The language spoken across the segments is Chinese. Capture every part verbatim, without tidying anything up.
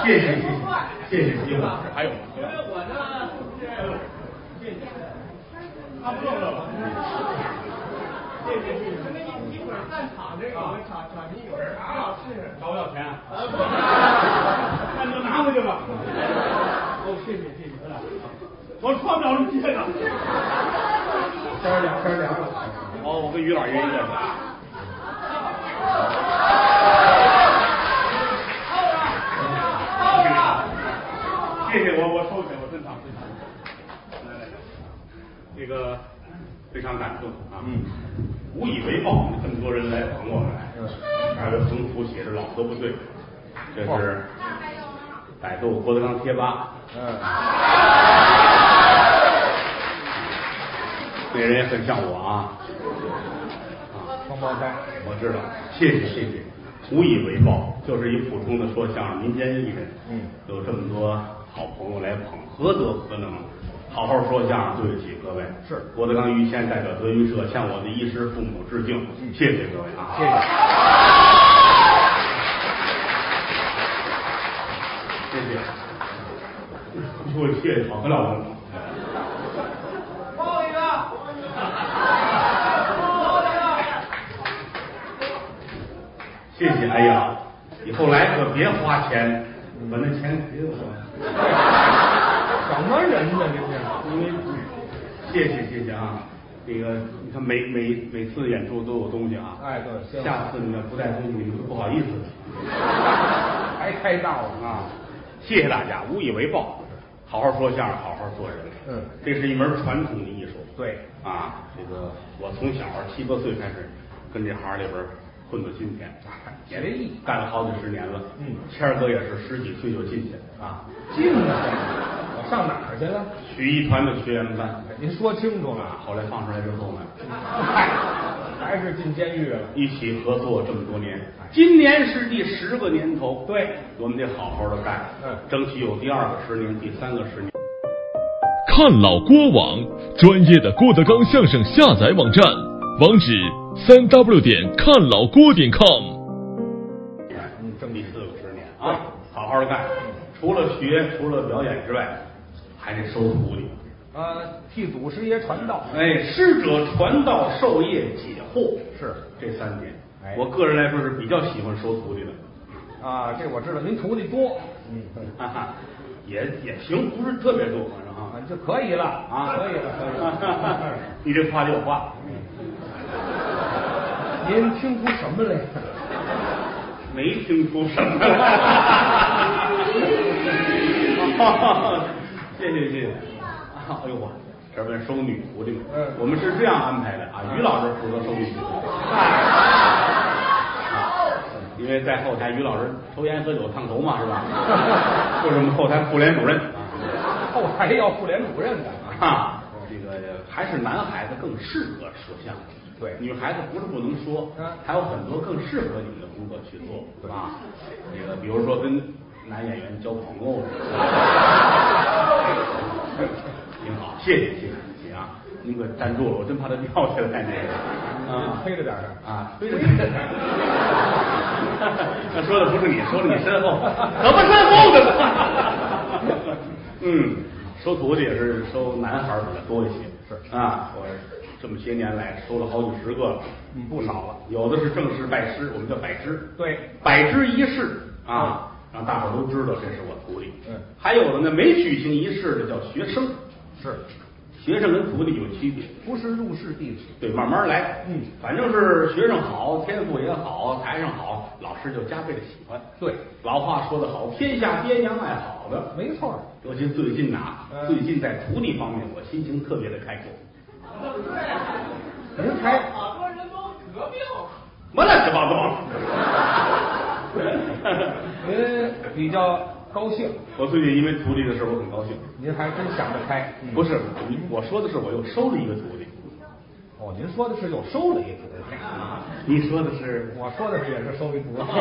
谢谢谢谢谢谢谢谢，还有因为我呢是谢谢，他不漏了。谢谢谢谢，那一一会儿散场这个我们场场地有人啊是找我要钱啊？ 那你就拿回去吧。哦，谢谢谢谢，我穿不了这么接呢。 天儿凉天儿凉了。 哦，我跟于老爷爷。谢谢我，我收起来，我真常真常。来来来，这个非常感动啊，嗯，无以为报，这么多人来捧我们来，嗯，还有横幅写着老何不对，这是百度郭德纲贴吧，嗯，那人也很像我啊， 啊，双胞胎， 我知道，谢谢谢谢。无以为报，就是一普通的说相声民间艺人，嗯，有这么多好朋友来捧，何德何能？好好说相声，对得起各位。 是郭德纲于谦代表德云社向我的衣食父母致敬，嗯、谢谢各位啊！ 谢谢， 谢谢。我谢谢好得了了。 报一个，报一个。 谢谢，哎呀，以后来可别花钱，把那钱给我。 什么人呢？这是， 因为谢谢谢谢啊，这个你看每每每次演出都有东西啊， 哎对， 下次你要不带东西，你们不好意思， 还开道啊！谢谢大家，无以为报，好好说相声，好好做人， 嗯， 这是一门传统的艺术， 对啊，这个我从小七八岁开始跟这行里边混到今天， 学艺干了好几十年了。嗯，谦儿哥也是十几岁就进去啊， 进去，我上哪儿去了？ 曲艺团的学员班。 您说清楚了。 后来放出来之后呢， 嗨，还是进监狱了。 一起合作这么多年，今年是第十个年头。 对， 我们得好好的干，嗯，争取有第二个十年，第三个十年。 看老郭网，专业的郭德纲相声下载网站，网址三 w 点看老郭点 com。 嗯，争第四个十年啊，好好的干。除了学，除了表演之外，还得收徒弟。 呃，替祖师爷传道。 哎，师者传道授业解惑， 是这三点。 哎， 我个人来说是比较喜欢收徒弟的。 啊，这我知道，您徒弟多。 嗯，哈哈，也也行，不是特别多，反正啊， 就可以了啊，可以了，可以了。 你这话里有话。 您听出什么来？ 没听出什么来。谢谢谢谢。哎呦我，这边收女徒弟们，嗯，我们是这样安排的啊，于老师负责收女徒弟。因为在后台，于老师抽烟喝酒烫头嘛，是吧？就是我们后台妇联主任啊。 后台要妇联主任的啊，这个还是男孩子更适合说相声。 对， 女孩子不是不能说，嗯，还有很多更适合你们的工作去做，对吧？这个比如说跟男演员交朋友，挺好，谢谢谢谢谢谢啊！您可站住了，我真怕他掉下来那个啊，推着点啊，推着点。那说的不是你，说的你身后，怎么身后的呢？嗯，收徒弟也是收男孩比较多一些， 是啊，我这么些年来收了好几十个了， 嗯，不少了。 有的是正式拜师，我们叫拜师， 对， 拜师仪式啊，让大伙都知道这是我徒弟。 嗯， 还有的呢没举行仪式的叫学生， 是。 学生跟徒弟有区别， 不是入室弟子， 对，慢慢来，嗯，反正是学生好，天赋也好，台上好，老师就加倍的喜欢。 对， 老话说得好，天下爹娘爱好的， 没错。 尤其最近呐，嗯、最近在徒弟方面，我心情特别的开阔。 对，人开， 好多人都得病了， 什么乱七八糟？ 您比较高兴。 我最近因为徒弟的事，我很高兴。 您还真想得开。嗯、 不是，我说的是我又收了一个徒弟。 哦，您说的是又收了一徒弟。 你说的是？ 我说的是也是收一徒弟。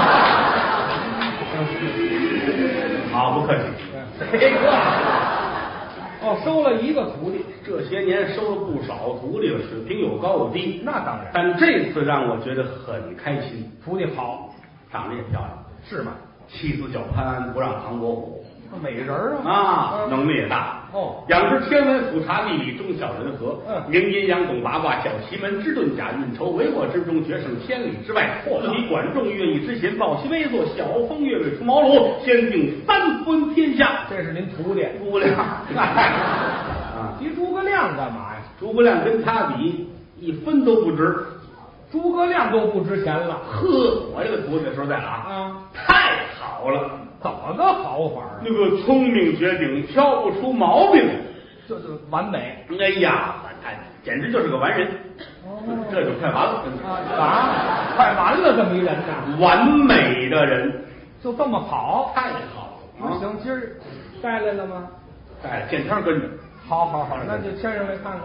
好，不客气。 谁客气？哦，收了一个徒弟。 这些年收了不少徒弟了，水平有高有低。 那当然。 但这次让我觉得很开心。 徒弟好， 长得也漂亮。 是吗？ 妻子叫潘，不让唐伯虎。 美人啊！ 啊， 嗯、 能力也大。 哦， 仰知天文，俯察地理，忠孝人和。 嗯， 明阴阳，懂八卦，晓奇门，知遁甲，运筹帷幄之中，决胜千里之外。自比管仲，乐毅之贤，抱其威作，晓风月瑞出茅庐，先定三分天下。 这是您徒弟诸葛亮。 啊，提诸葛亮干嘛呀？ 诸葛亮跟他比，一分都不值。 诸葛亮都不值钱了。 呵，我这个徒弟说实在了啊， 啊， 太好了。 怎么个好法啊？ 那个聪明绝顶，挑不出毛病， 这这完美。 哎呀，他简直就是个完人。哦，这就快完了啊！快完了，这么一人呢？ 完美的人， 就这么好， 太好了。 啊、行，今儿带来了吗？ 带来，见天跟着。 好好好，那就牵上来看看。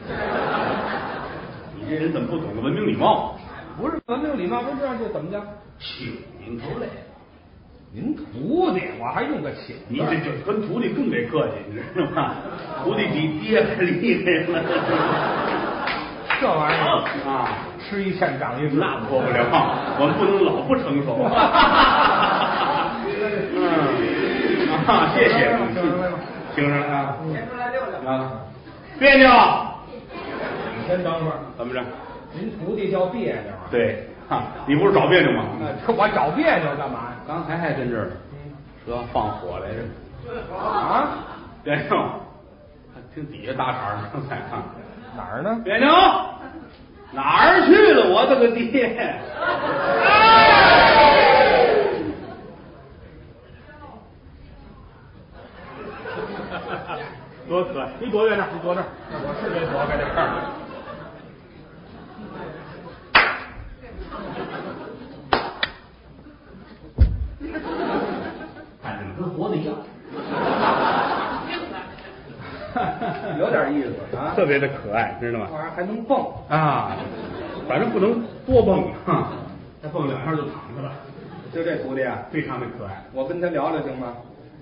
你这人怎么不懂得文明礼貌？ 不是文明礼貌，不这样就怎么着？ 请您头来。 您徒弟，我还用个请？ 你这就跟徒弟更得客气，你知道吗？徒弟比爹还厉害了。 这玩意儿啊， 吃一堑长一智， 那过不了，我们不能老不成熟。嗯啊，谢谢，请上来啊， 先出来溜溜啊，别扭。 你先等会儿， 怎么着？ 您徒弟叫别扭？ 对，哈，你不是找别扭吗？ 这我找别扭干嘛呀？ 刚才还跟这儿呢，说放火来着。 啊？ 别扭，听底下搭茬呢，刚才啊。 哪儿呢？ 别扭，哪儿去了？我的个爹！多可爱！你躲远点，你躲这儿。 我是得躲开这儿。 看着跟活的一样。 有点意思啊， 特别的可爱，知道吗？ 玩意儿还能蹦啊，反正不能多蹦哈，再蹦两下就躺下了。 就这徒弟啊， 非常的可爱。 我跟他聊聊行吗？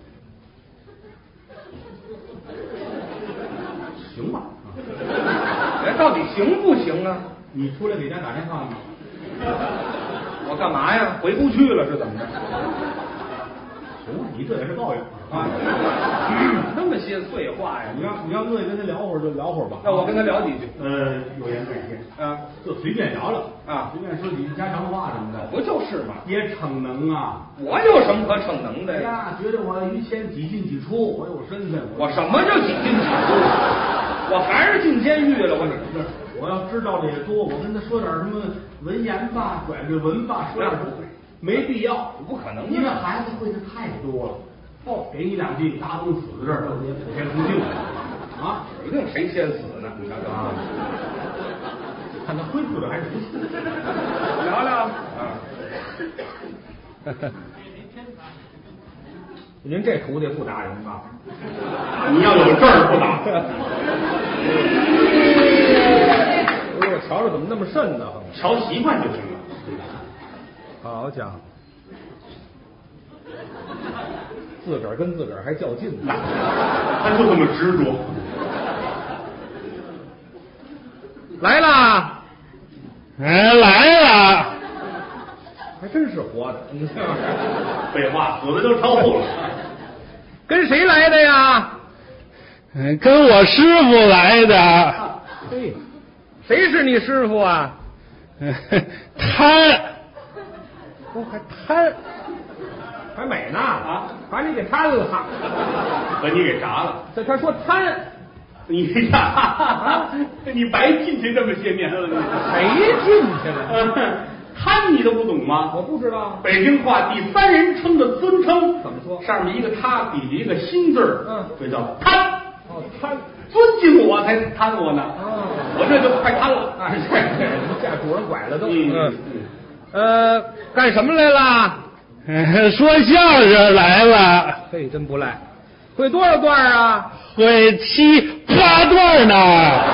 行吧？ 哎，到底行不行啊？ 你出来给家打电话吗？ 我干嘛呀？回不去了是怎么着？ 行吧，你这也是抱怨啊，那么些碎话呀！ 你要你要乐意跟他聊会儿就聊会儿吧。 那我跟他聊几句。 呃，有言在先啊， 就随便聊聊啊， 随便说几句家常话什么的。 不就是嘛？ 也逞能啊！ 我有什么可逞能的呀？觉得我于谦几进几出，我有身份。 我什么叫几进几出？我还是进监狱了。我不是，我要知道的也多，我跟他说点什么文言吧，拽着文吧，说点什么。没必要， 不可能， 因为孩子会的太多了。哦，给你两句，打东死在这儿，也普天同庆啊！ 指定谁先死呢？你看看啊， 看他恢复的还是不错。 聊聊啊。您这徒弟不打人吧？ 你要有证儿不打。 不是，我瞧着怎么那么瘆呢？ 瞧习惯就行了。 好家伙，自个儿跟自个儿还较劲呢， 他就这么执着。 来啦， 哎，来了， 还真是活的。 废话，死的都超度了。 跟谁来的呀？ 嗯，跟我师傅来的。 嘿，谁是你师傅啊？ 他。 哦，还贪，还美呢啊！把你给贪了， 把你给炸了。 这他说贪， 你呀，啊、你白进去这么些年了， 谁进去了？ 贪你都不懂吗？ 我不知道。 北京话第三人称的尊称怎么说？ 上面一个他，底下一个心字嗯， 这叫贪。 哦，贪， 尊敬我才贪我呢。 哦， 我这就快贪了。 哎，这这主人拐了都。 嗯。嗯呃，干什么来了？ 说相声来了。 嘿，真不赖，会多少段啊？ 会七八段呢。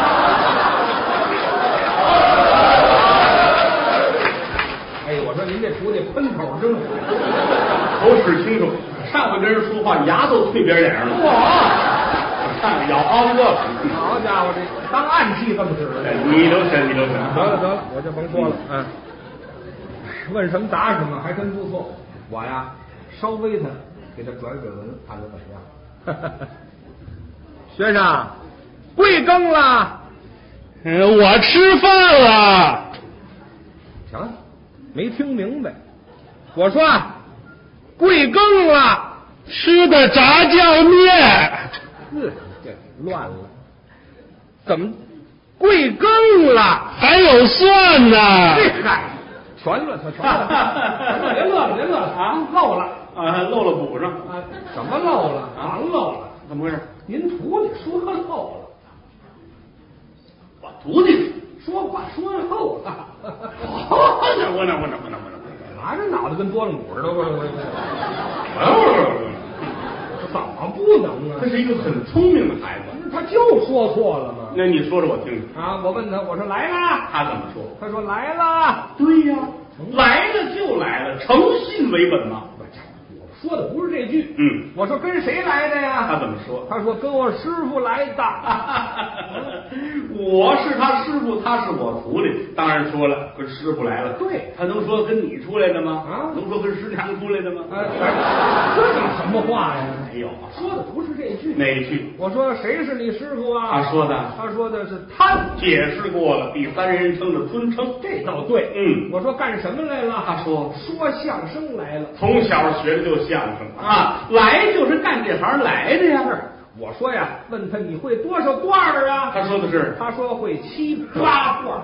哎，我说您这徒弟喷口真好， 口齿清楚，上回跟人说话牙都退边脸上了。 哇， 咬好几个。 好家伙，这当暗器这么使的。 你都神，你都神。 得了得了，我就甭说了。嗯。问什么答什么，还真不错。我呀， 稍微的给他转转文，看着怎么样？学生，贵庚了？ 嗯，我吃饭了。 行，没听明白。我说贵庚了？ 吃的炸酱面。 嗯，这乱了。怎么贵庚了？ 还有蒜呢。 这嗨，全了，全全了。别乐了，别乐了啊！漏了啊，漏了补上啊？什么漏了？忙漏了？ 怎么回事？ 您徒弟说漏了。 我徒弟说话说漏了。 我能我能我能我能我能。 拿着脑袋跟多了鼓似的，我我怎么不能啊？ 他是一个很聪明的孩子， 他就说错了吗？ 那你说说我听听啊！我问他，我说来啦， 他怎么说？ 他说来啦。 对呀，来了就来了，诚信为本嘛。 我说的不是这句， 嗯， 我说跟谁来的呀？ 他怎么说？ 他说跟我师傅来的。 我是他师傅，他是我徒弟，当然说了跟师傅来了。 对， 他能说跟你出来的吗？ 啊， 能说跟师娘出来的吗？ 哎，这叫什么话呀？ 没有啊， 说的不是这句。 哪一句？ 我说谁是你师傅啊？ 他说的， 他说的是他。 解释过了，第三人称的尊称， 这倒对。 嗯， 我说干什么来了？ 他说说相声来了。 从小学的就相声啊，来就是干这行来的呀。 我说呀，问他你会多少段儿啊？ 他说的是， 他说会七八段儿。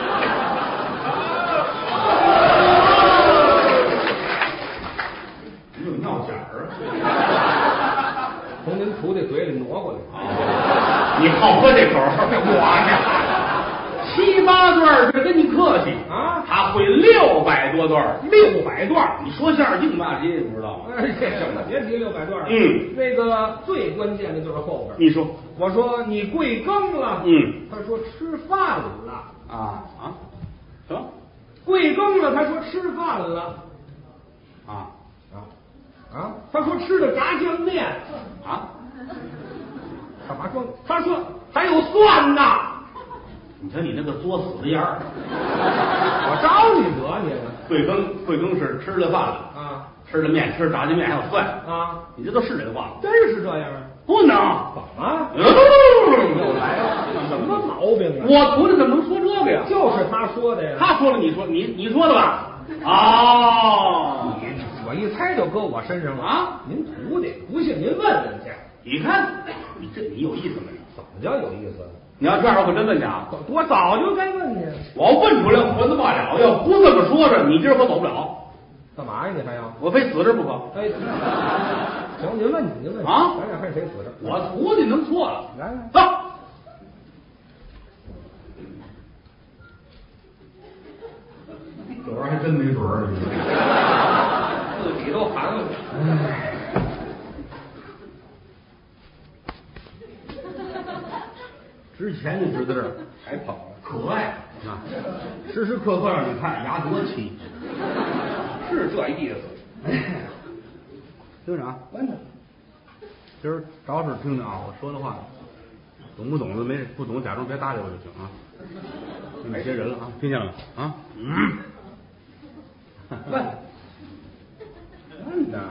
你有闹点儿啊？ 从您徒弟嘴里挪过来。 你好喝这口儿，我呀。七八段这跟你客气啊， 他会六百多段， 六百段。 你说相声硬骂街，不知道吗？ 哎，这行了，别提六百段了。 嗯， 那个最关键的就是后边。 你说， 我说你贵庚了？ 嗯， 他说吃饭了。 啊啊，什么？ 贵庚了？他说吃饭了。 啊啊啊！他说吃的炸酱面。 啊？ 干嘛说？他说还有蒜呢。 你瞧你那个作死的样儿！ 我招你得你了。 贵庚贵庚是吃了饭了啊， 吃了面，吃炸酱面还有蒜啊！ 你这都是这话吗？ 真是这样啊？ 不能！ 怎么？ 又来了？什么毛病啊？ 我徒弟怎么能说这个呀？ 就是他说的呀。 他说了，你说你你说的吧？哦， 我一猜就搁我身上了啊！ 您徒弟，不信您问问去。 你看，你这你有意思没有？ 怎么叫有意思？ 你要这样，我可真问你啊！ 我早就该问你。 我问出来活的罢了，要不这么说着，你今儿可走不了。 干嘛呀？你还要？ 我非死这不可。 哎，行，您问你，您问你啊！ 咱俩看谁死这。 我徒弟能错了？ 来来， 走。这玩意儿还真没准儿， 自己都含了。 之前就知道这儿还跑了，可爱啊！时时刻刻让你看，牙多齐， 是这意思。 听着啊，问他，今儿着实听听啊，我说的话，懂不懂的没不懂，假装别搭理我就行啊。哪些人了啊？听见了啊？嗯。 问， 问的，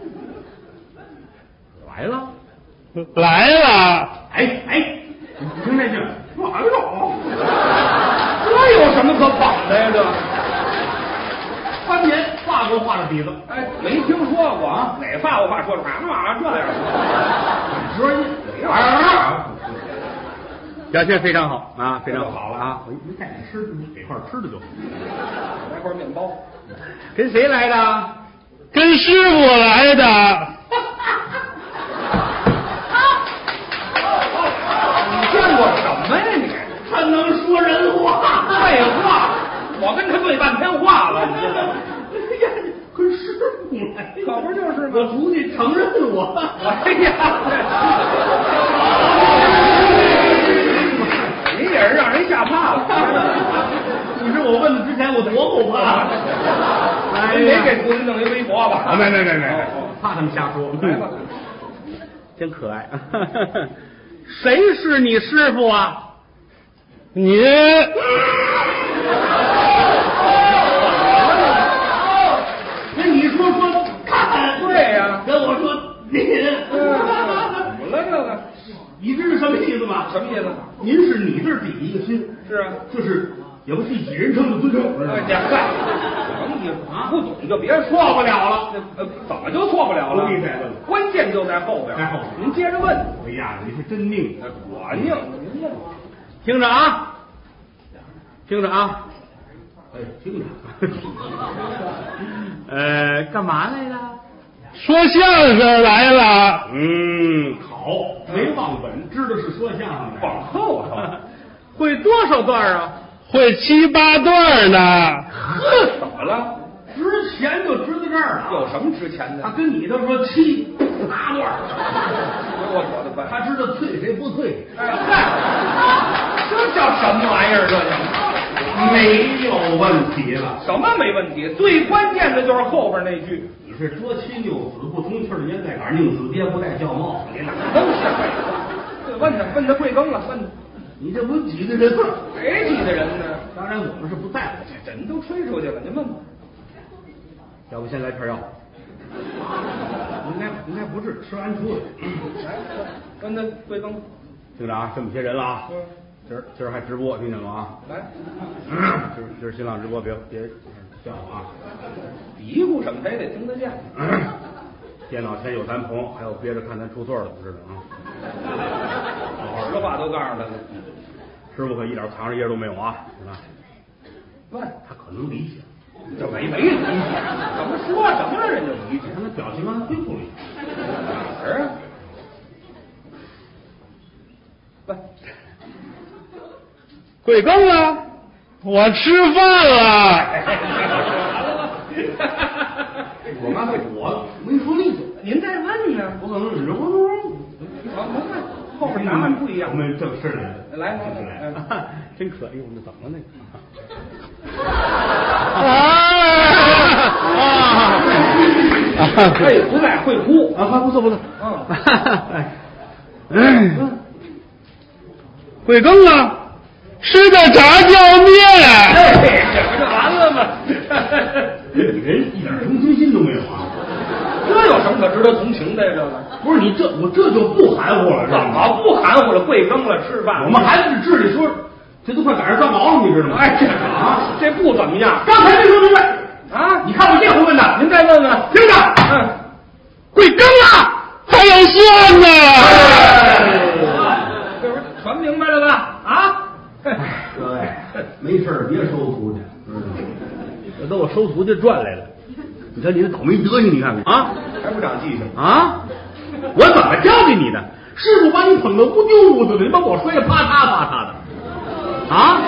来了， 来了。 哎哎。你听这句，完了， 这有什么可绑的呀？这翻年法国话的底子， 哎，没听说过啊？哪法国话说的啥嘛？这样， 说音，啊，表现非常好啊，非常好了啊！我一看你吃，给块吃的就好， 来块面包。 跟谁来的？ 跟师傅来的。 见过什么呀你？ 他能说人话？ 废话，我跟他对半天话了，你知道吗？ 哎呀，跟师傅来， 可不就是吗？ 我徒弟承认我。 哎呀，你也是让人吓怕了。 你说我问他之前我多后怕。 哎，没给徒弟弄一微博吧？ 没没没没，怕他们瞎说。 来吧， 真可爱。谁是你师傅啊？ 你。 那你说说看， 是第一个亲。 是啊， 这是也不第几人称的尊称。 哎呀，嗨，什么意思啊？不懂就别说不了了。呃，怎么就错不了了？ 不必再问了， 关键就在后边。 在后边， 您接着问。 哎呀，你是真拧， 我拧，您问。 听着啊，听着啊，哎，听着。呃，干嘛来了？ 说相声来了。 嗯，好，没忘本，知道是说相声的。 往后头。 会多少段啊？ 会七八段呢。 呵， 怎么了？ 值钱就值在这儿了。 有什么值钱的？ 他跟你都说七八段， 我我的办。 他知道退谁不退。 哎嗨，这叫什么玩意儿？这叫没有问题了。 什么没问题？最关键的就是后边那句。 你是捉妻拗子不通气儿的烟袋杆，宁死爹不带叫帽子。你哪都是废话。问他，问他贵庚了？问他。 你这不挤的人吗？ 谁挤的人呢？ 当然我们是不在乎， 这人都吹出去了，您问吧。 要不先来片药？应该应该不是，吃完出来。 来，问他贵庚？ 听着啊，这么些人了啊。 嗯。 今儿今儿还直播，听见了啊？ 来。 今儿今儿新浪直播，别别笑啊！ 嘀咕什么？他也得听得见。 电脑前有咱朋友，还有憋着看咱出错的，不知道啊。 好的话都告诉他了。 师傅可一点藏着掖都没有啊，是吧？ 问他可能理解， 这没没理解，怎么说什么了人就理解？ 看他表情刚才恢复了一下。 哪儿啊？问， 贵庚了？我吃饭了。 我刚才我没说利索， 您再问呢？ 我可能忍着我我。 好，甭问，后边答案不一样。 我们正式来的， 来来来，真可以，我们怎么了那个？啊！哎，不赖，会哭啊！不错不错， 嗯， 哎， 贵庚了？吃的炸酱面。 哎，这不就完了吗？ 人一点同情心都没有啊！ 这有什么可值得同情的呀？这个不是你这我这就不含糊了， 怎么不含糊了？贵庚了，吃饭。 我们孩子智力说，这都快赶上抓毛了，你知道吗？ 哎，这啊，这不怎么样。 刚才没说明白啊！ 你看我这回问的， 您再问问， 听着， 嗯， 贵庚了， 还有蒜呢。 这不是传明白了吧？啊！ 各位，没事别收徒去，这都我收徒弟赚来了。你看你这倒霉德行，你看看啊， 还不长记性啊！我怎么教给你的？师傅把你捧得乌丢乌丢的，你把我摔得啪嚓啪嚓的，啊！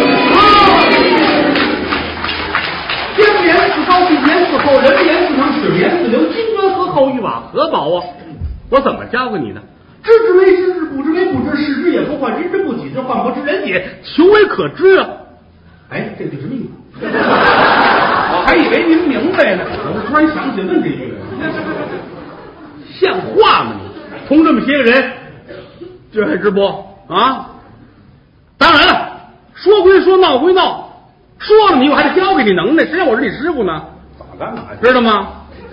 天连四高，地连四厚，人连四长，水连四流，金砖和厚玉瓦，何宝啊！我怎么教给你的？知之为知之，不知为不知，视之也不患，人之不己之患不知人也，求为可知啊！哎，这句什么意思？ 我还以为您明白呢， 我突然想起问这句来，像话吗你？同这么些个人，这还直播啊？当然了，说归说，闹归闹，说了你我还得教给你能耐，谁让我是你师傅呢？ 早干嘛？ 知道吗？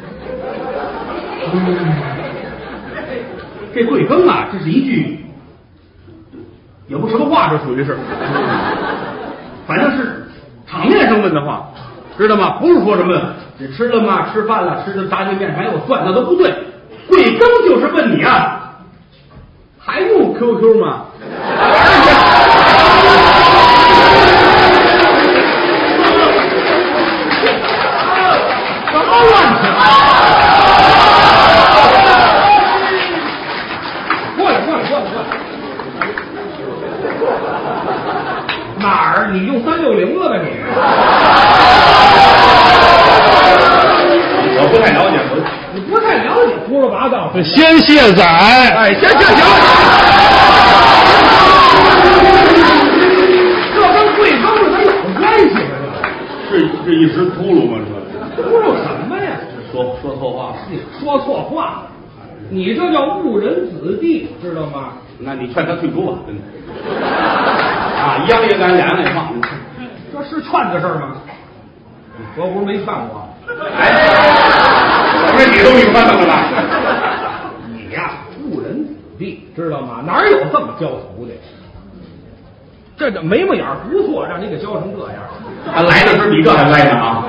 嗯，这贵庚啊，这是一句，也不什么话，这属于是，反正是场面上问的话，知道吗？不是说什么你吃了吗？吃饭了，吃的炸酱面还有蒜，那都不对。贵庚就是问你啊，还用 Q Q 吗？什么乱七八糟？过来过来过来过来！哪儿？你用三六零了吧你？我不太了解，我你不太了解，胡说八道。 先卸载， 哎，行行行，这跟贵庚是它有关系吗？这是这一时秃噜吗？这秃噜什么呀？说说错话，你说错话，你这叫误人子弟，知道吗？那你劝他退出吧，真的啊，秧也敢，两也放，这是劝的事儿吗？我不是没劝过，哎，我说你都明白了吧？你呀，误人子弟，知道吗？哪有这么教徒的？ 这这眉毛眼不错，让你给教成这样。 他来的时候比这还来呢啊！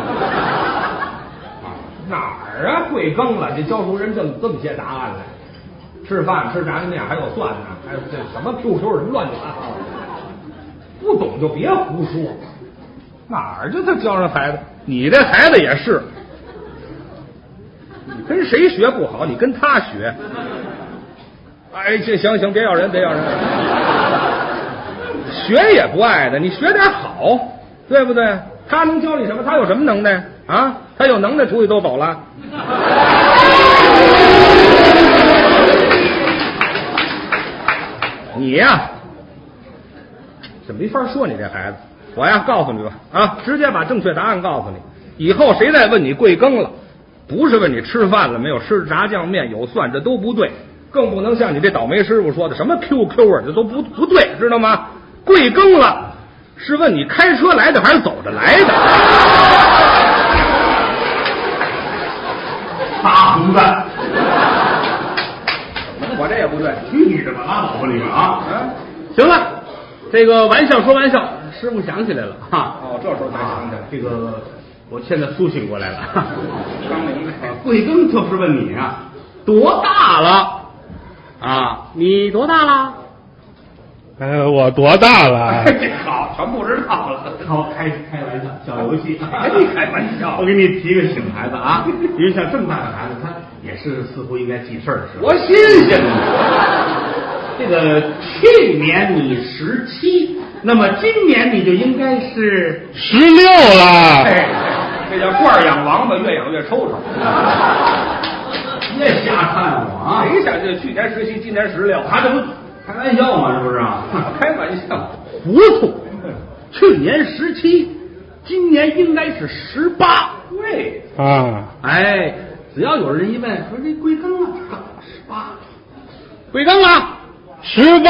哪儿啊？贵庚了？这教出人这么这么些答案来？吃饭吃炸酱面还有蒜呢，还有这什么 Q Q 什么乱七八糟的，不懂就别胡说。哪儿就他教人孩子？你这孩子也是，你跟谁学不好，你跟他学。哎，这行行，别要人，别要人。学也不爱的，你学点好，对不对？他能教你什么？他有什么能耐啊？他有能耐出去都走了。你呀，这没法说你这孩子。我呀，告诉你吧，啊，直接把正确答案告诉你。以后谁再问你贵庚了，不是问你吃饭了没有，吃炸酱面有蒜，这都不对。更不能像你这倒霉师傅说的什么 Q Q 啊，这都不不对，知道吗？贵庚了，是问你开车来的还是走着来的？ 大胡子。 我这也不对， 去你的吧，拉倒吧你们啊！ 啊， 行了，这个玩笑说玩笑，师傅想起来了哈。 哦，这时候才想起来， 这个我现在苏醒过来了。 刚明白。 贵庚就是问你啊，多大了？啊，你多大了？ 呃，我多大了？ 这好，全不知道了。好，开开玩笑，小游戏。哎，开玩笑。我给你提个醒，孩子啊，因为像这么大的孩子，他也是似乎应该记事儿的时候。 多新鲜呢！ 这个去年你十七，那么今年你就应该是十六了。 哎，这叫惯养王八，越养越抽抽。 别瞎看我啊！ 谁想这去年十七，今年十六？ 他这不开玩笑吗？这不是啊？ 开玩笑， 糊涂。去年十七，今年应该是十八。 对啊， 哎，只要有人一问说这贵庚了，十八， 贵庚了？ 十八。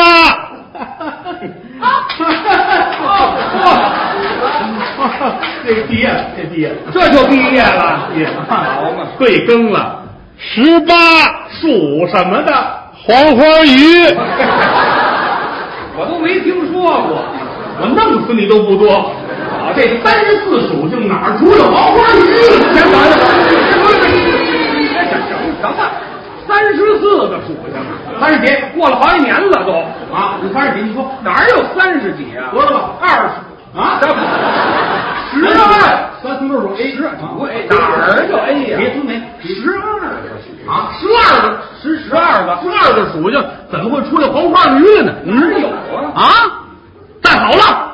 这毕业了，这毕业了， 这就毕业了， 毕业了， 好嘛， 贵庚了， 十八， 属什么的？ 黄花鱼。 我都没听说过。 我弄死你都不多。啊，这三十四属性哪儿出了黄花鱼？ 先等等，行行行吧，三十四个属性，三十几，过了好几年了都啊，你三十几？你说哪有三十几啊？ 多了吧？ 二十啊？ 十二， 三十六属 A， 十不 A 哪儿就 A 呀？ 别听没？ 十二个啊，十二个，十十二个，十二个属性，怎么会出来黄花鱼了呢？ 哪有啊？ 啊，带好了。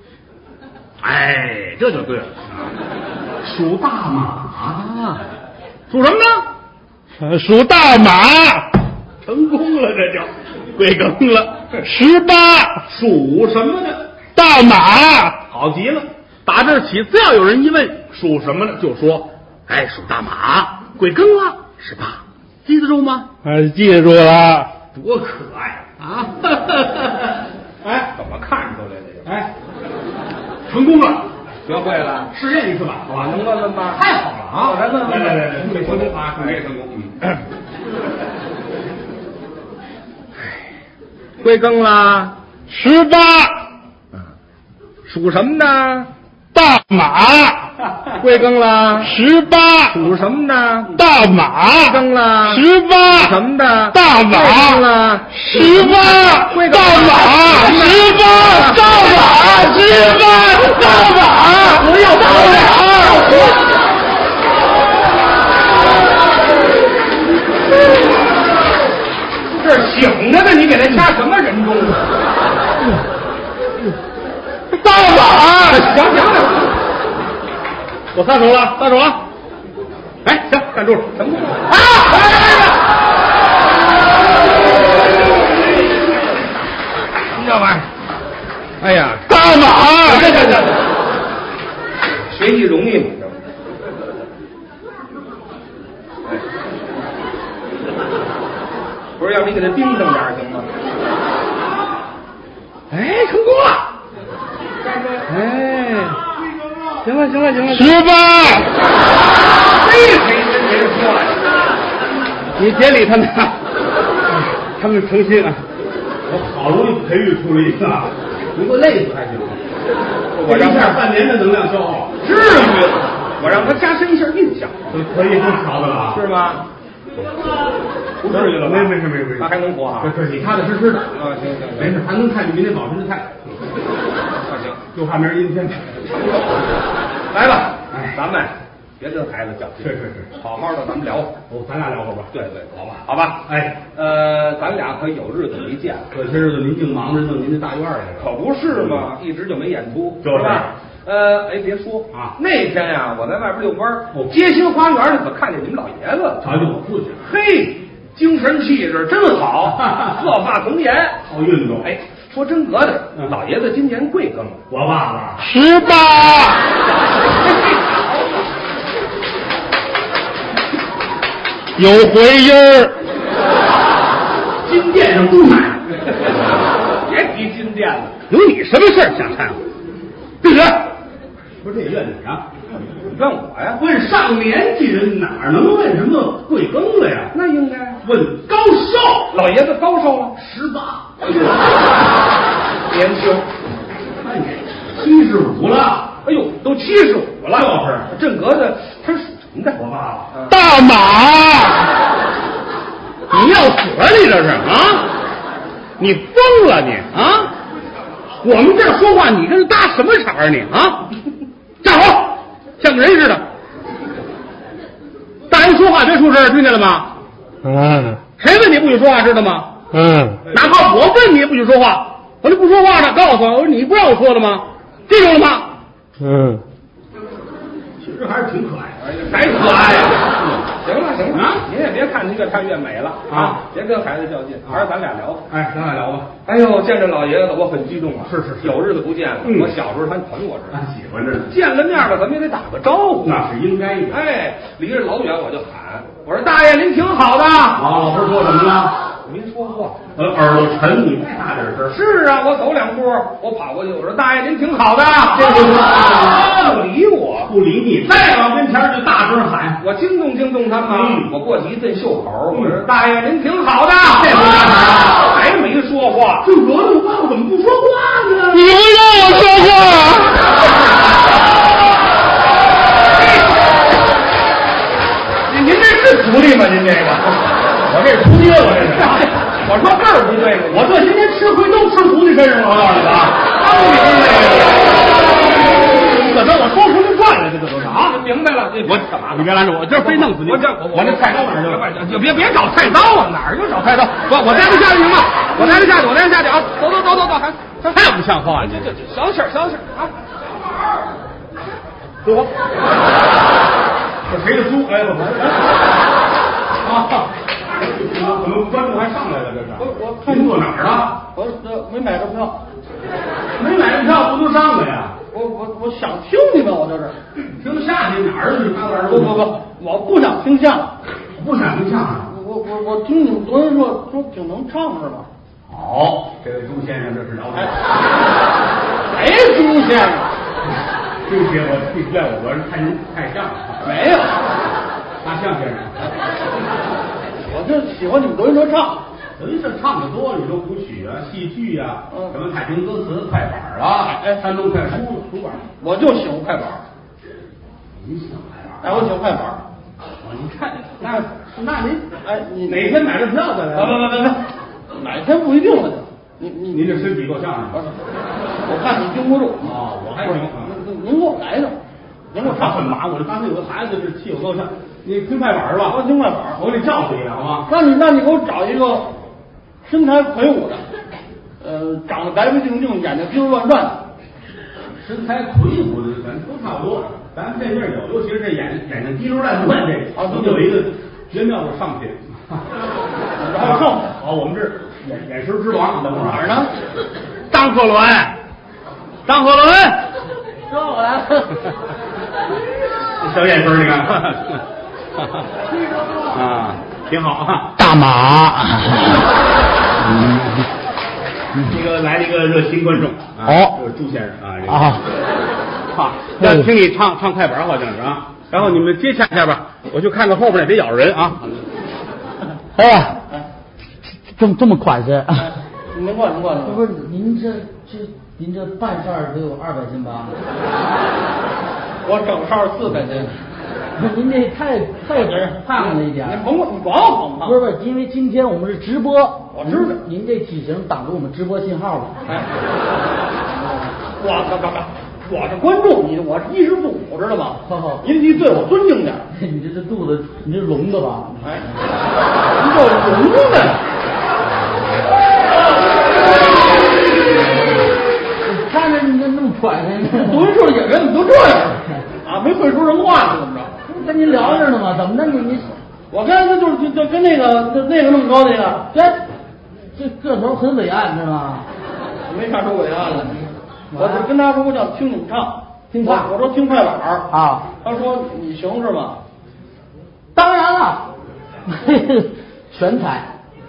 哎，这就对了，属大马，属什么呢？ 属大马。 成功了，这就贵庚了。 十八， 属什么的？ 大马。 好极了，打这起，只要有人一问属什么的，就说，哎，属大马，贵庚了，十八，记得住吗？ 哎，记住了。 多可爱啊！哎， 怎么看出来的？ 哎，成功了， 学会了， 试验一次吧，好吧？ 能问问吗？ 太好了啊！ 来问问， 来来来来，祝你成功啊！祝你哎成功。嗯。 贵庚了？ 十八， 属什么的？ 大马。 贵庚了？ 十八， 属什么的？ 大马。 贵庚了？ 十八， 属什么的？ 大马。 贵庚了？ 十八， 贵庚大马。十八，大马。十八，大马。 不要大马。 这醒着呢，你给他掐什么人中啊？ 大马。 行行了， 我撒手了，撒手了。哎，行，站住了， 什么？ 啊！什么叫玩意儿？ 哎呀， 大马。 这这这，学习容易吗？不是，要你给他盯着点行吗？哎，成功了！哎，行了行了行了， 十八。 这谁跟谁说呀？你别理他们，他们诚心啊。 我好容易培育出了一个你给我累死还行。我让他半年的能量消耗， 至于我让他加深一下印象， 可以不调的了啊， 是吗？ 不至于了，没没事没事没事， 他还能活啊？ 这是你踏踏实实的啊，行行， 没事，还能看见明天早晨的太阳。 那行， 就怕明儿阴天。 来吧， 哎， 咱们别跟孩子较劲， 是是是， 好好的咱们聊会儿。 哦，咱俩聊会儿吧。 对对， 好吧， 好吧。 哎， 呃，咱俩可有日子没见了， 这些日子您净忙着弄您的大院来了， 可不是嘛，一直就没演出， 就是吧？呃，哎，别说啊， 那天呀，我在外边遛弯儿，街心花园里可看见你们老爷子了。 瞧见我父亲， 嘿，精神气质真好，鹤发童颜， 好运动。 哎，说真格的，老爷子今年贵庚了？ 我爸爸十八，有回音儿， 金店上都买。 别提金店了，有你什么事儿想掺和？闭嘴！ 不是这也怨你啊？ 你问我呀？ 问上年纪人哪能问什么贵庚了呀？ 那应该问高寿。 老爷子高寿了？ 十八， 年轻。 哎，七十五了。 哎呦，都七十五了。 就是正格的，他是属什么的？ 我爸爸大马， 你要死啊！你这是啊？你疯了你啊！我们这儿说话，你跟搭什么茬儿你啊？站好，像个人似的。大人说话别出声，听见了吗？ 嗯谁问你不许说话，知道吗？ 嗯， 哪怕我问你也不许说话，我就不说话了。告诉我，我说你不让我说的吗？记住了吗？ 嗯， 其实还是挺可爱的。 还可爱呀！行了行了啊， 您也别看她越看越美了啊， 别跟孩子较劲，还是咱俩聊吧。 哎，咱俩聊吧。 哎呦，见着老爷子我很激动啊！ 是是是有日子不见了。 嗯我小时候他疼我知道， 喜欢着呢， 见了面了，咱们也得打个招呼。 那是应该的。 哎，离着老远我就喊，我说大爷您挺好的。 啊，老师说什么了？ 没说话。 呃，耳朵沉，你再大点声。 是啊，我走两步，我跑过去，我说大爷您挺好的。 这就是啊不理我， 不理你，再往跟前就大声喊。 我惊动惊动他嘛。 嗯我过去一顿袖口，我说大爷您挺好的。 这回大声还没说话。 这得了，我爸爸怎么不说话呢？ 你不让我说您您这是徒弟吗？您这个， 我这是徒弟，我这是。 我说这儿不对了， 我这些年吃亏都吃徒弟身上了，我告诉你啊。 当明白了， 可这我说出去转来，这都是啊。 明白了， 我干嘛？你别拦着我，我今儿非弄死你！ 我这我这菜刀哪儿去了？ 就别别找菜刀啊，哪儿就找菜刀？我我带他下去行吗？我带他下去，我带他下去啊！走走走走走，还太不像话！你这这小气儿小气儿啊！ 我这谁的猪？哎，我啊！怎么观众还上来了？这是我我您坐哪儿了？ 我这没买着票， 没买着票不都上来呀？ 我我我想听你们，我就是听下去哪儿去？哪儿？ 不不不，我不想听相声， 不想听相声。 我我我听你们昨天说说挺能唱是吧？ 好，这位朱先生这是了解。 哎，朱先生， 对不起，我对不起，我是看您太像了。 没有， 大象先生， 我就喜欢你们德云社唱。 德云社唱的多，你说舞曲啊、戏剧啊， 嗯什么太平歌词、快板啊， 哎山东快书、书板。 我就喜欢快板。 您喜欢快板？ 哎，我喜欢快板。 哦，你看，那那您哎，你哪天买着票再来？ 别别别别别，哪天不一定了就。你你您这身体够像样的。 我看你经不住。 哦，我还行。 您您给我来的，您给我唱。 很忙，我这刚才有个孩子是气我够呛。你听快板是吧？ 我听快板， 我给你照顾一下好吗？ 那你那你给我找一个身材魁梧的，呃，长得白白净净，眼睛滴溜乱转的。 身材魁梧的，咱都差不多。咱们这面有，尤其是这眼眼睛滴溜乱转这个，啊，都有一个绝妙的上品。 还有上品。 好，我们这眼眼神之王，等会儿哪儿呢？ 张鹤伦，张鹤伦， 说我来了。 小眼神，你看，啊，挺好啊。 大马， 这个来了一个热心观众， 哦， 这是朱先生啊，这个啊， 啊，要听你唱唱快板，好像是啊。然后你们接洽一下吧，我去看看后边，别咬着人啊。 哎呀，这么这么款式， 您过您过您过。 不是您这这您这半扇儿得有二百斤吧？ 我整哨四百斤。 您这太太胖了一点。 你甭管你管我胖不胖？ 不是不是，因为今天我们是直播， 我知道。 您这体型挡住我们直播信号了。 哎，我我我我是观众，你我是衣食父母，知道吗？您你对我尊敬点。 你这这肚子，你这聋的吧？ 哎，你这聋的。 看着你这那么喘呢， 读书的演员怎么都这样啊？没会说什么话是怎么着？ 跟您聊着呢吗？怎么的？你你， 我刚才就是就就跟那个就那个那么高那个， 这这个头很伟岸，知道吗？ 没看出伟岸来。我是跟他说我想听你们唱， 听唱。 我说听快板儿啊。他说你行是吗？ 当然了，全才。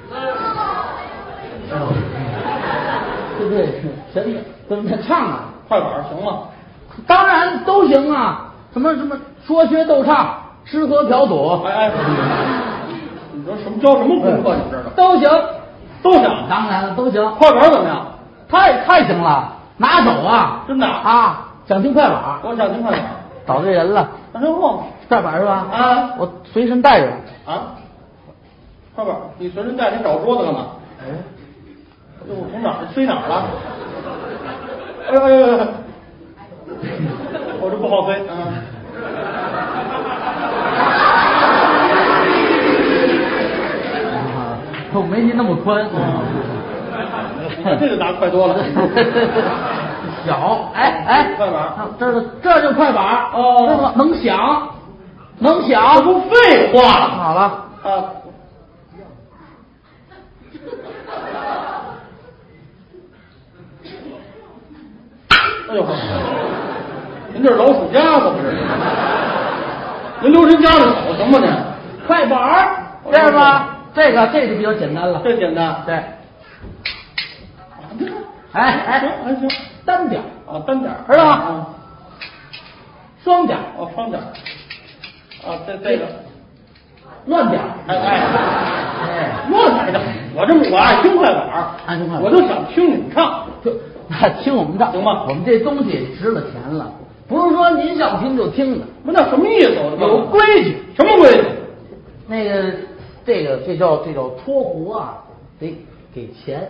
对不对？全怎么唱啊？ 快板行吗？ 当然都行啊！什么什么说学逗唱，吃喝嫖赌。 哎哎，你说什么教什么功课？你知道？ 都行， 都行。 当然了，都行。 快板怎么样？ 太太行了，拿手啊！ 真的啊！想听快板？ 我想听快板。 找对人了。 那就忘快板是吧？ 啊！ 我随身带着。 啊？快板，你随身带，你找桌子干嘛？ 哎。 我从哪儿飞哪儿了？哎呦哎呦哎呦！我这不好飞啊！ 我没您那么宽。 这个拿快多了。 小，哎哎， 快板， 这这就快板哦， 能响，能响， 这不废话。 好了啊。哎呦，您这是老鼠夹子不是？您留神夹着手行吗？您快板儿，这样吧，这个这就比较简单了。 这简单， 对。哎哎， 行还行， 单点啊，单点知道吗？双点哦，双点啊，这这个乱点哎哎哎，乱点的。我这么我爱听快板， 爱听快板， 我就想听你们唱。 就听我们唱行吗？ 我们这东西值了钱了，不是说您想听就听的。 不，那什么意思？ 有规矩。 什么规矩？ 那个，这个这叫这叫戳胡啊，得给钱。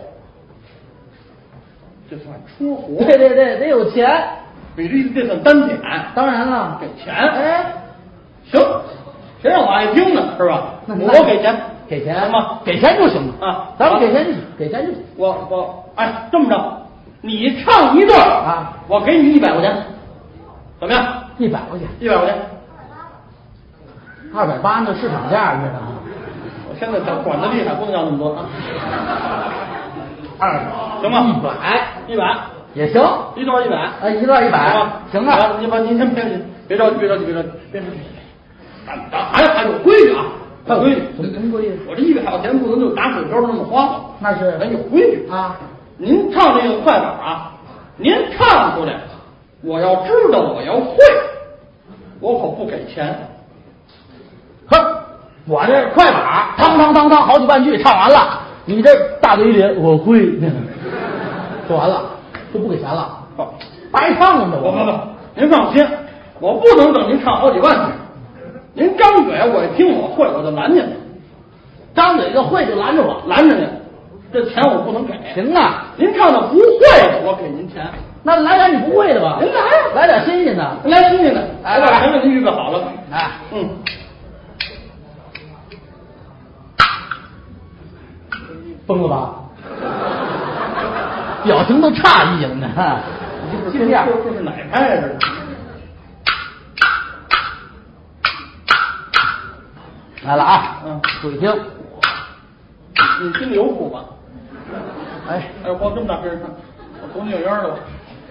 这算戳胡？ 对对对，得有钱。 比这这算单点。 当然了， 给钱。 哎， 行，谁让我爱听呢？是吧？我给钱， 给钱行吗？ 给钱就行了啊， 咱们给钱就给钱就行。 我我哎，这么着。你唱一段啊， 我给你一百块钱，怎么样？ 一百块钱， 一百块钱， 二百八那市场价似的。 我现在管的厉害，不能要那么多啊。 二百行吗？ 一百， 一百也行， 一段一百， 啊，一段一百，行啊。 你把您先别急，别着急，别着急，别着急，别着急。咱还还有规矩啊，还有规矩。 什么什么规矩？ 我这一百块钱不能就打水漂那么花了， 那是咱有规矩啊。 您唱这个快板啊，您唱出来，我要知道，我要会，我可不给钱。 哼，我这快板，当当当当，好几万句唱完了，你这大嘴脸，我会，说完了就不给钱了，白唱了呢。 不不不，您放心，我不能等您唱好几万句，您张嘴我一听我会，我就拦您， 张嘴就会就拦着我， 拦着您。这钱我不能给。 行啊， 您唱的不会的，我给您钱。 那来点你不会的吧？ 您来呀， 来点新鲜的， 来新鲜的。 来， 我把钱给您预备好了。 哎， 嗯。 疯了吧？表情都诧异了呢。 这这样，这是哪派的？ 来了啊！ 嗯， 注意听。 你心里有谱吧？ 哎， 哎，光这么大声唱，我头扭圆了。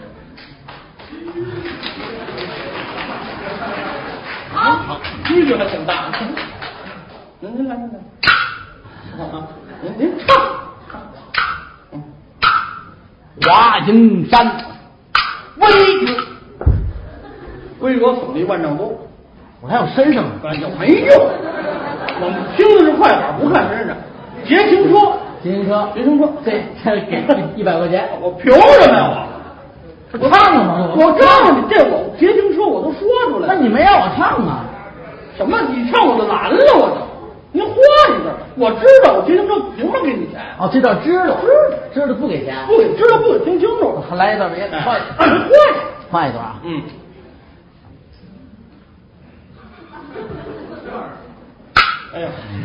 好，规矩还挺大。您您来您来，啊，您您唱。嗯， 华蓥山，威武， 规格耸立万丈多。 我还有身上呢。 哎呀，没用，我们听的是快板，不看身上。捷行车， 自行车， 捷行车， 这这给一百块钱， 我凭什么呀？我我唱了吗？ 我告诉你，这我捷径车我都说出来了。 那你没让我唱啊？ 什么？你唱我就拦了，我就。您换一个，我知道，我捷径车凭什么给你钱？ 哦，这段知道， 知道， 知道不给钱， 不给知道不给听清楚。 还来一段别的，换换换一段啊。 嗯。哎呀。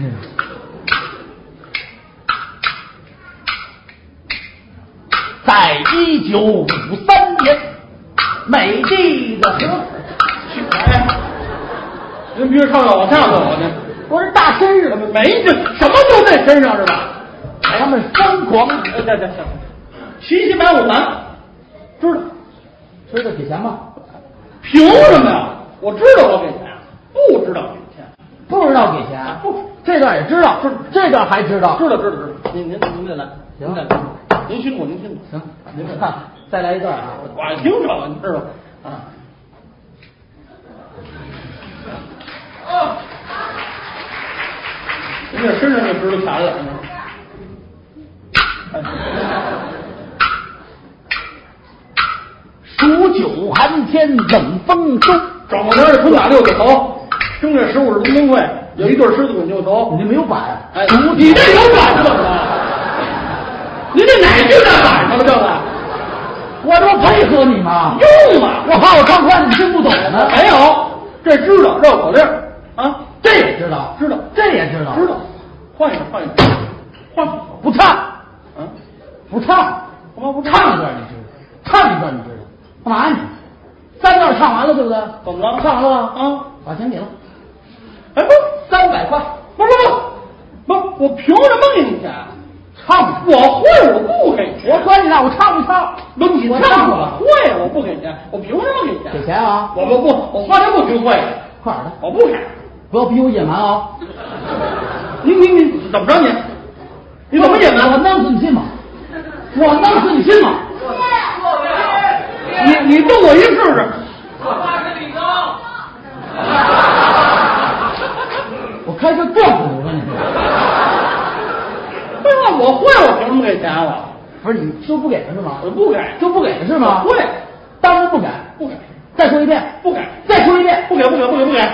在一九五三年，美丽的河。 哎，您别唱老唱的我呢。 我这大身上没这什么都在身上是吧？ 他们疯狂， 这这这，七七百五难，知道？ 知道给钱吗？ 凭什么呀？我知道我给钱，不知道给钱， 不知道给钱， 不， 这段也知道，这段还知道， 知道知道知道。您您您再来， 行， 您辛苦您辛苦， 行，您看再来一段啊， 我爱听这个，你知道啊？啊！人家身上就知道钱了。 数九寒天冷风收， 转过天的春打六九头，正月十五是龙灯会，有一对狮子滚牛头。 你没有板， 哎，你这有板子吗？你这哪句在板上了？这个， 我这不配合你吗？ 用啊！ 我怕我唱快了你听不懂呢。 没有，这知道绕口令啊， 这也知道， 知道， 这也知道， 知道。换一个，换一个，换不唱， 嗯， 不唱， 干嘛不唱一段你知道？唱一段你知道？干嘛你？三段唱完了对不对？ 怎么了？ 唱完了啊， 把钱给了。 哎不， 三百块， 不不不，不，我凭什么给你钱？ 唱， 我会，我不给钱。 我管你呢，我唱不唱？ 不，你我唱我唱了， 会，我不给钱，我凭什么给钱？ 给钱啊！ 我不不，我花钱不凭会， 快点的， 我不给。 不要逼我野蛮啊！ 你你你怎么着你？你怎么野蛮？ 我弄死你信吗？我弄死你信吗？ 你你动我一试试。 我八十里高。 我开车撞死你吧你！ 对吧？我会，我凭什么给钱我？ 不是你就不给了是吗？ 我不给， 就不给了是吗？ 会， 当然不给， 不给， 再说一遍， 不给， 再说一遍， 不给，不给，不给，不给。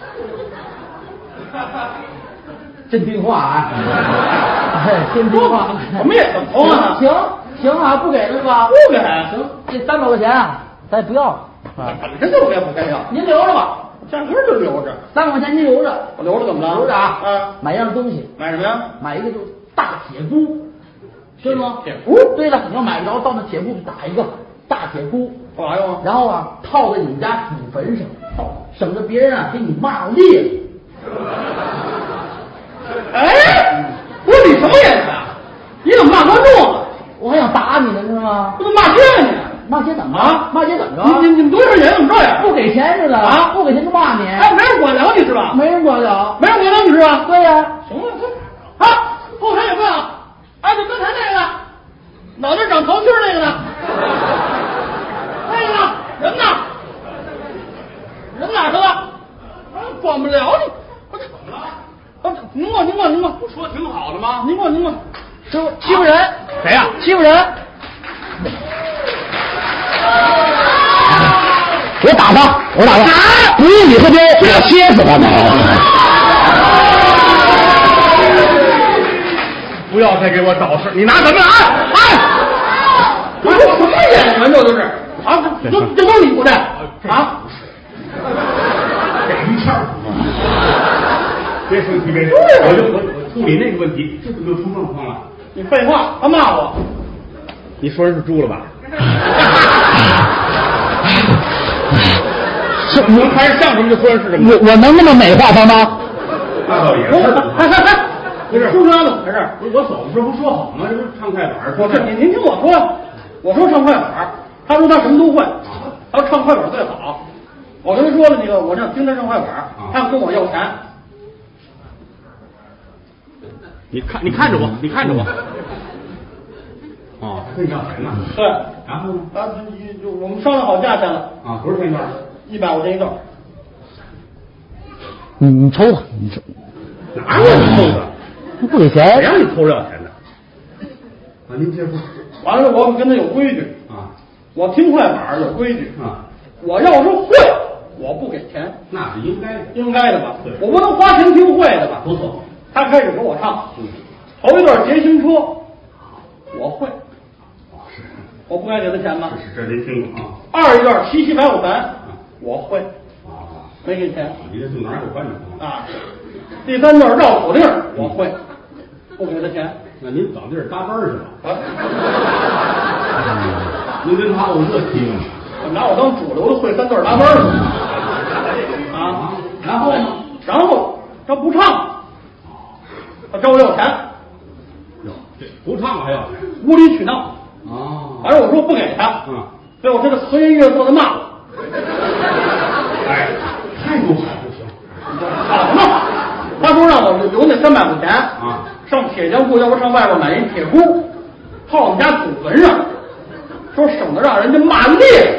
真听话啊！哎，真听话， 我们也怎么同啊？ 行行啊，不给了是吧？ 不给， 行，这三百块钱啊，咱也不要了啊。 本身就不该不该要， 您留着吧， 压根儿就留着。 三百块钱您留着， 我留着怎么了？ 留着啊。 嗯， 买样东西， 买什么呀？ 买一个就是大铁箍，知道吗？ 铁箍。 对了，你要买不着，到那铁箍打一个大铁箍， 干嘛用啊？ 然后啊套在你们家祖坟上，省得别人啊给你骂裂。 哎，不是你什么眼神啊？你怎么骂观众啊？ 我还想打你呢，是吗？ 不能骂街你？ 骂街怎么啊？ 骂街怎么着？ 你你你们多少人怎么这样？ 不给钱似的啊？ 不给钱就骂你。 哎，没人管了你是吧？ 没人管了， 没人管了你是吧？ 对呀、 行了，行了，啊，后台有没有？哎，就刚才那个，脑袋长桃心那个呢？那个呢？人呢？人哪去了？啊，管不了你。我这怎么了？啊，您过，您过，您过。我说挺好的吗？您过，您过。 师傅欺负人， 谁呀、 欺负人！ 我打他，我打他，不用你和彪，我歇死他们。 不要再给我找事，你拿怎么拿？ 哎，我说什么演员这都是啊？这这这都是你不对啊？ 给一下，别生气，别生气，我就我我处理那个问题，这怎么又出状况了？ 你废话，他骂我。 你说人是猪了吧？ 是我还是像什么就说人是什么？ 我我能那么美化他吗？ 那倒也是。 哎哎哎， 不是说啥怎么回事？ 我走的时候不说好吗？这不是唱快板说不是您您听我说，我说唱快板，他说他什么都会，他说唱快板最好。我跟他说了那个，我想听他唱快板，他要跟我要钱。 你看，你看着我，你看着我。哦，他跟你要钱呢？ 对， 然后呢？ 啊，就就我们商量好价钱了， 啊，多少钱一段？ 一百块钱一段。 你你抽吧，你抽。 哪有你抽的？ 不给钱， 谁让你偷这钱的？啊，您接着说。 完了，我跟他有规矩， 啊， 我听快板有规矩啊， 我要是会，我不给钱， 那是应该的， 应该的吧？ 对， 我不能花钱听会的吧？ 不错。 他开始给我唱， 嗯， 头一段捷行车，我会， 哦是， 我不该给他钱吗？ 是是，这您听过啊。 二一段七七白虎盘，我会， 啊， 没给钱你这对哪儿有关系啊？第三段绕口令，我会，不给他钱。 那您找地儿搭班去了？ 啊， 您跟他有这题吗？ 拿我当主流的会三段搭班儿啊？ 然后呢？ 然后他不唱，他找我要钱， 哟，这不唱了还要钱？ 无理取闹。 哦， 反正我说不给他， 嗯， 最后他这和颜悦色的骂我。 哎，态度好不行。 好什么？他说让我留那三百块钱啊， 上铁匠铺，要不上外边买一铁箍，套我们家祖坟上，说省得让人家骂裂。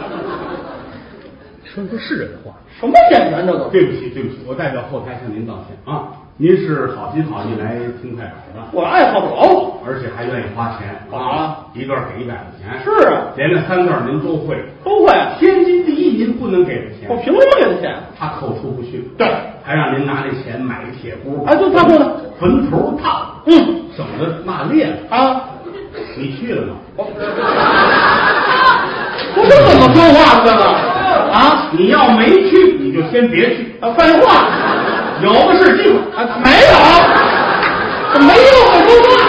说的是人话。 什么演员这都？ 对不起，对不起，我代表后台向您道歉啊！您是好心好意来听快板的， 我爱好者我， 而且还愿意花钱啊， 一段给一百块钱。 是啊， 连着三段您都会， 都会。 天经地义，您不能给他钱。 我凭什么给他钱？ 他口出不逊， 对， 还让您拿这钱买铁箍， 啊，就他说的， 坟头套， 嗯， 省得骂裂了啊。 你去了吗？ 我不是怎么说话的这个啊？ 你要没去，你就先别去啊，废话， 有的是机会。 啊，没有，没有会说话。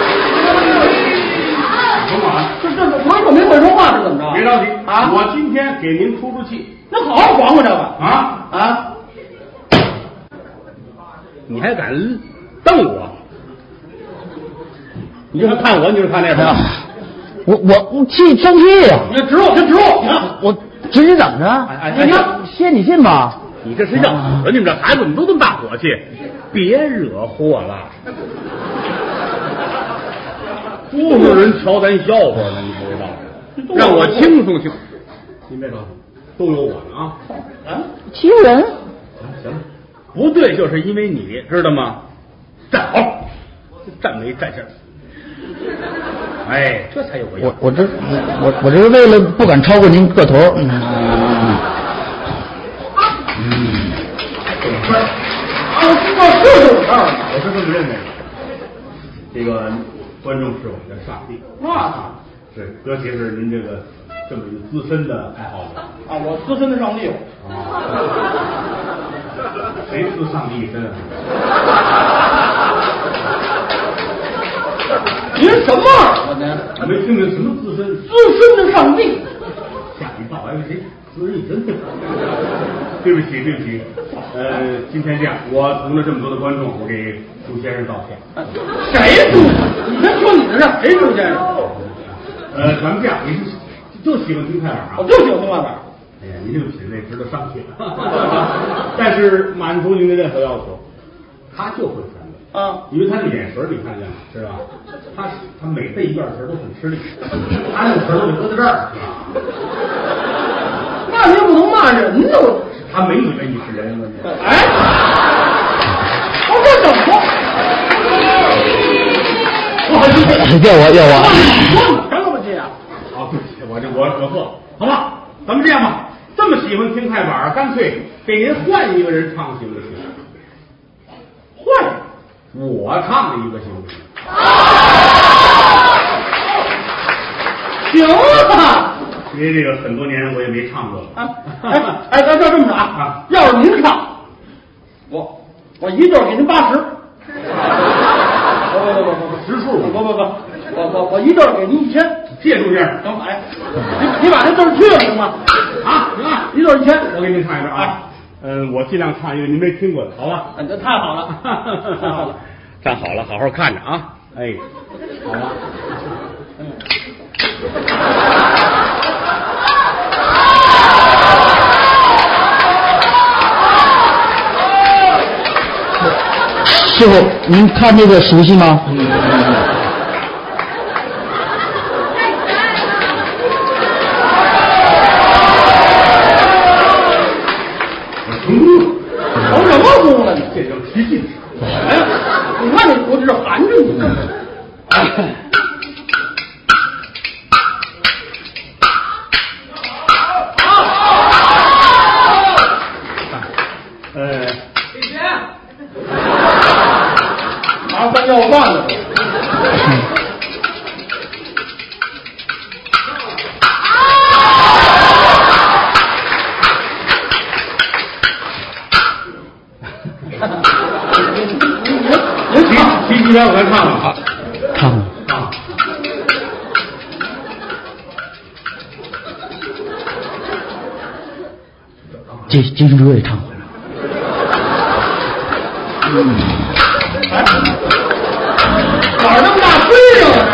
甭管， 这这这他可没会说话是怎么着？ 别着急啊！ 我今天给您出出气。 那好好缓缓这个啊啊！ 你还敢瞪我？你就是看我，你就是看那个。 我我气生气呀！ 你指我，先指我，你看我指你怎么着？ 哎哎你看信你信吧？ 你这是要死！你们这孩子怎么都这么大火气？别惹祸了！多少人瞧咱笑话呢？你不知道？让我轻松轻松。 您别着急，都有我呢啊！ 啊， 欺负人！ 行了， 不对，就是因为你知道吗？站好，站没站相。哎，这才有个样。 我我这我我这是为了不敢超过您个头。嗯嗯，啊，我知道是这种事儿。 我是这么认为的。这个观众是我们的上帝啊， 是，尤其是您这个这么一个资深的爱好者啊，我资深的上帝。 啊，谁资上帝一身啊？ 您什么耳朵呢？ 我没听见什么资深， 资深的上帝。 吓一跳，哎，谁资深一身？对不起，对不起，呃，今天这样，我同了这么多的观众，我给朱先生道歉。 谁朱？你先说你的事，谁朱先生？ 呃，咱们这样，你是就喜欢听快板啊？ 我就喜欢听快板。 哎呀，您这个品味值得商榷。但是满足您的任何要求，他就会传的啊， 因为他的眼神你看见了，知道吧？他他每背一段词都很吃力，他那个词都得搁在这儿，是吧？ 那你也不能骂人呢，我。 他没以为你是人， 哎，我这怎么说？不好意思， 要我要我。 你说你干嘛去啊？ 好，对不起，我这我我错了，好吧？咱们这样吧，这么喜欢听快板，干脆给您换一个人唱行不行？换，我唱一个行不行？ 行啊！ 因为这个很多年我也没唱过了啊，哎哎，咱就这么着啊，要是您唱，我我一对给您八十。不不不不不， 实数不不不，我我我一对给您一千， 借住下。 行哎，你你把这字儿去了行吗？ 啊，行啊， 一对一千， 我给您唱一段啊。嗯，我尽量唱一个您没听过的，好吧？ 这太好了，太好了， 站好了，好好看着啊！ 哎，好吧。 嗯。 师傅，您看这个熟悉吗？嗯。 成功了， 成什么功了你？ 这叫提劲。 哎呀，你看你我这是含着你呢。 元，我来唱了。 唱吧。 啊。 金金星珠也唱回来。 嗯。哎，哪儿那么大岁数啊？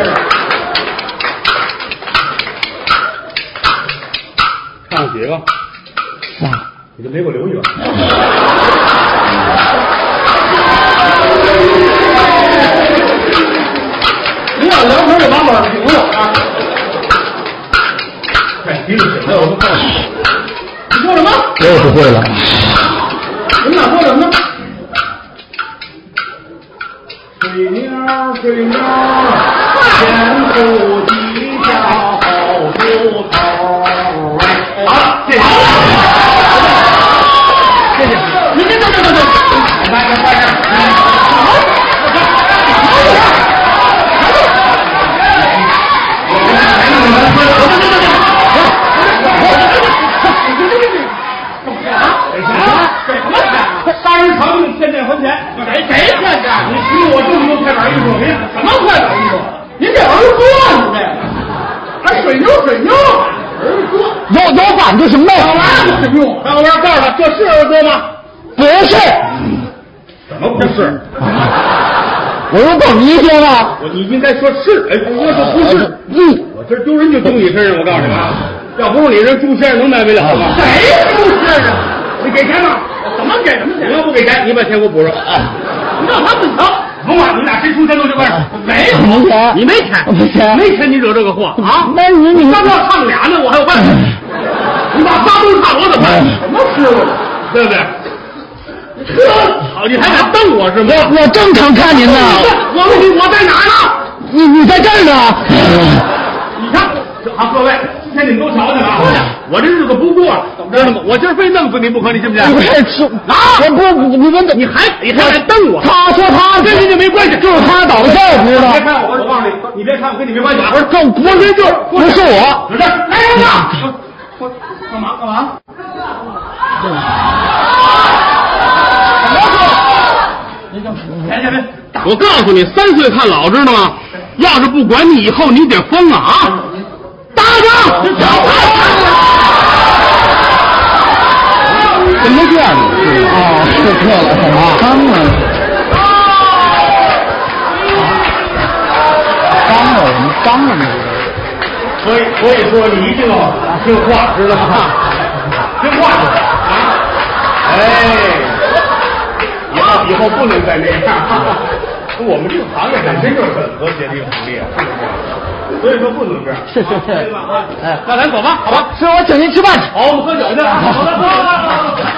这是。 唱几个？ 仨。 你就没给我留一个。 您要聊天就把本停了啊！ 哎，提了什么？我都告诉你。 你说什么？ 我也不会了。 你们俩说什么呢？ 水鸟，水鸟，前不地下后不头。好了，谢谢。谢谢。 你这这这这这， 快点快点。杀人偿命，欠债还钱。 谁谁欠债？ 你许我这么多快板艺术，您什么快板艺术？您这儿歌，你这个还水妞水妞，儿歌有有版就行呗。 干嘛有什么用？ 大伙儿告诉他，这是儿歌吗？ 不是。 怎么不是？ 我又懂一听了。 我你应该说是，哎，不要说不是。 嗯， 我这丢人就丢你身上，我告诉你们啊，要不是你，人朱先生能卖不了吗？ 谁朱先生？ 你给钱吗？ 怎么给什么钱？ 你要不给钱，你把钱给我补上。 你让他自己掏。 甭管你俩谁出钱都这块没有， 没钱， 你没钱， 没钱， 没钱，你惹这个祸啊？ 那你你刚要唱俩呢，我还有办法。你把仨都唱，我怎么办？ 什么师傅？ 对不对？好，你还敢瞪我是吗？ 我正常看您呢。 我问你，我在哪呢？ 你你在这儿呢。 你看，好，各位，今天你们都瞧见了啊！我这日子不过了，知道吗？我今儿非弄死你不可，你信不信？ 你快说啊！我不，你你问你还你还敢瞪我？ 他说他跟你就没关系， 就是他捣的事儿，知道？ 别看我，我告诉你，你别看我，跟你没关系啊！ 不是，这不是就是不是我， 有事来人呐！ 我干嘛干嘛？ 来来来，我告诉你，三岁看老，知道吗？要是不管你，以后你得疯啊！啊！打他！ 怎么这样？哦，是错了，是吧？脏了，脏了，什么脏了呢？ 所以所以说你一定要听话，知道吗？听话啊！哎，以后以后不能再这样。我们这个行业本身就是很和谐的一个行业，是不是？所以说不能这样。 是是是。 对吧？啊， 哎， 那咱走吧，好吧？ 是我请您吃饭去。 好，我们喝酒去。好的，走走走。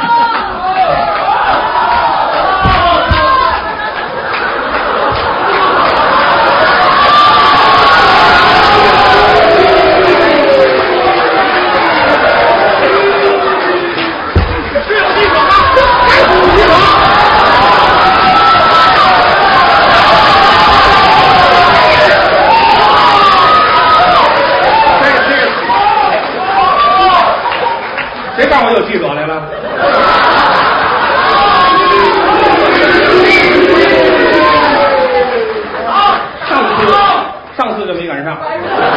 谁让我有记者来了？上次上次就没赶上。